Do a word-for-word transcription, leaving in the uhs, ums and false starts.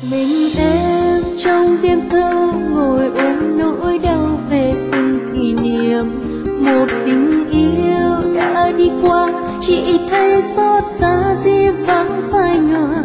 Mình em trong đêm thâu ngồi ôm nỗi đau về từng kỷ niệm. Một tình yêu đã đi qua, chỉ thấy xót xa di vắng phai nhòa.